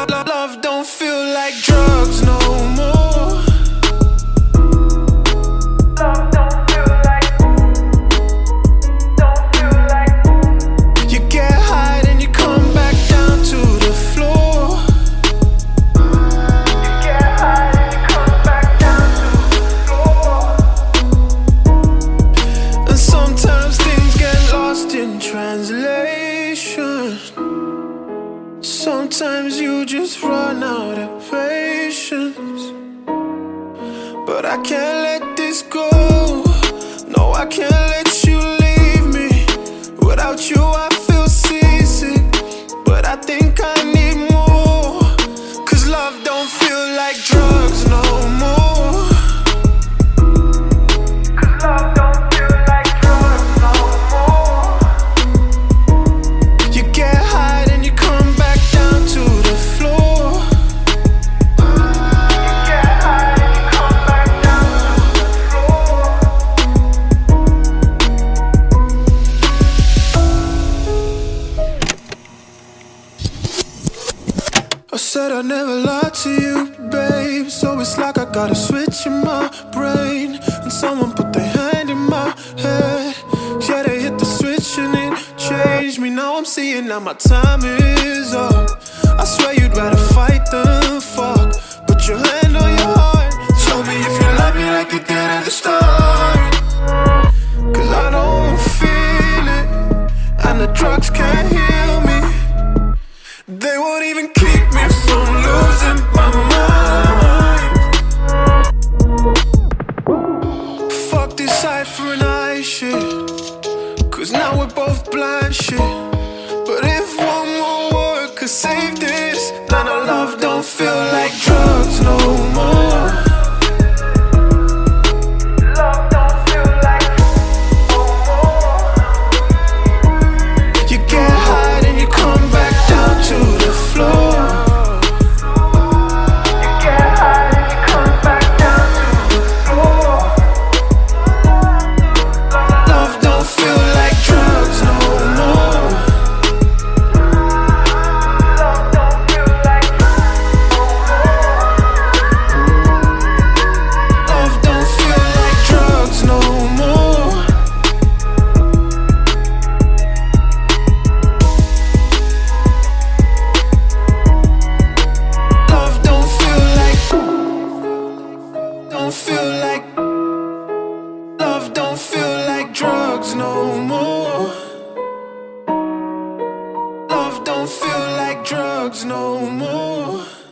Love don't feel like drugs no more. Love don't feel like. You get high and you come back down to the floor. You get high and you come back down to the floor. And sometimes things get lost in translation. Sometimes you just run out of patience. But I can't let this go. No, I can't let you leave me. Without you I feel seasick, but I think I need more. Cause love don't feel like drugs no more. Cause love don't feel like drugs no more. You get high and you come back down to the floor. You get high and you come back down to the floor. I said I'd never lie to you, babe. So it's like I got a switch in my brain, and someone put their hand in my head. Yeah, they hit the switch and it changed me. Now I'm seeing that my time is up. I swear you'd rather fight than fuck. Put your hand on your heart. Tell me if you love me like you did at the start. Cause I don't feel it, and the drugs can't heal me. They won't even keep me from losing my mind. Fuck this eye for an eye shit, cause now we're both blind shit. But if one more word could save this, none of love don't feel like drugs no more. Love don't feel like no more. You get high and you come back down to the floor. You get high and you come back down to the floor. Love don't feel like drugs no more. Love don't feel like no more. Love don't feel like drugs no more. Love don't feel like. Don't feel like. Love don't feel like drugs no more. Love don't feel like drugs no more.